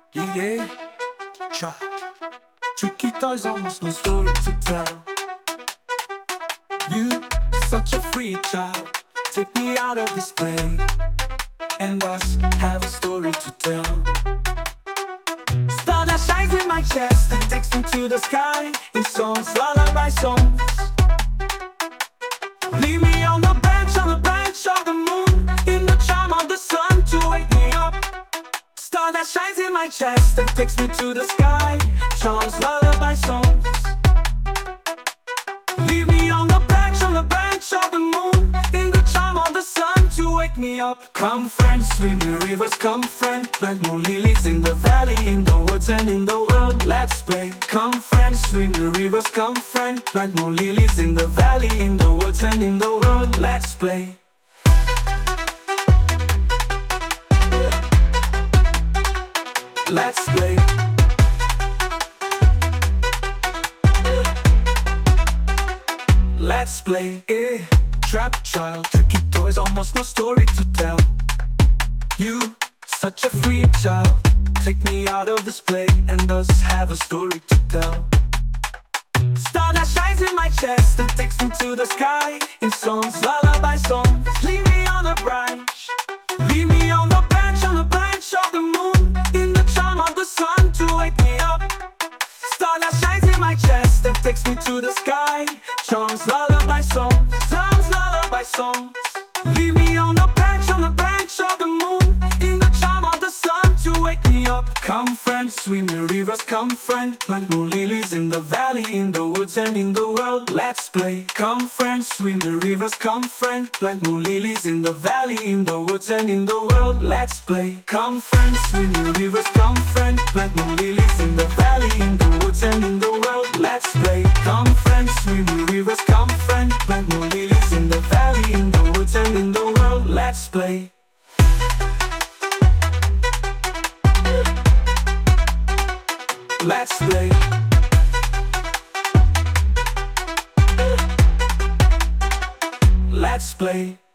Yeah, yeah. Cha. Tricky toys, almost no story to tell. You, such a free child, take me out of this play, and us have a story to tell. Star that shines in my chest and takes me to the sky in songs, lullaby songs. Leave me on the branch of the moon, in the charm of the sun to wake me up. Star that shines in my chest and takes me to the sky, charms, lullaby songs. Leave me on the branch of the moon, in the charm of the sun to wake me up. Come friend, swim the rivers, come friend, plant more lilies in the valley, in the woods and in the world, let's play. Come friend, swim the rivers, come friend, plant more lilies in the valley, in the woods and in the world, let's play. Let's play. Let's play, Trap child, tricky toys, almost no story to tell. You, such a free child, take me out of this play, and us have a story to tell. Star that shines in my chest and takes me to the sky, in songs, lullaby songs. Leave me on the branch, leave me on the branch of the moon, in the charm of the sun to wake me up. Star that shines in my chest and takes me to the sky, charms, lullaby songs, sounds, lullaby songs. Leave me on the branch of the moon, in the charm of the sun to wake me up. Come friend, swim the rivers, come friend, plant more lilies in the valley, in the woods and in the world, let's play. Come friend, swim the rivers, come friend, plant more lilies in the valley, in the woods and in the world, let's play. Come friend, swim the rivers, come friend, plant more lilies in the valley, in the woods and in the world, let's play. Come friend, swim the rivers, come friend, plant more lilies in the valley, in the woods and in the world, let's play. Let's play. Let's play.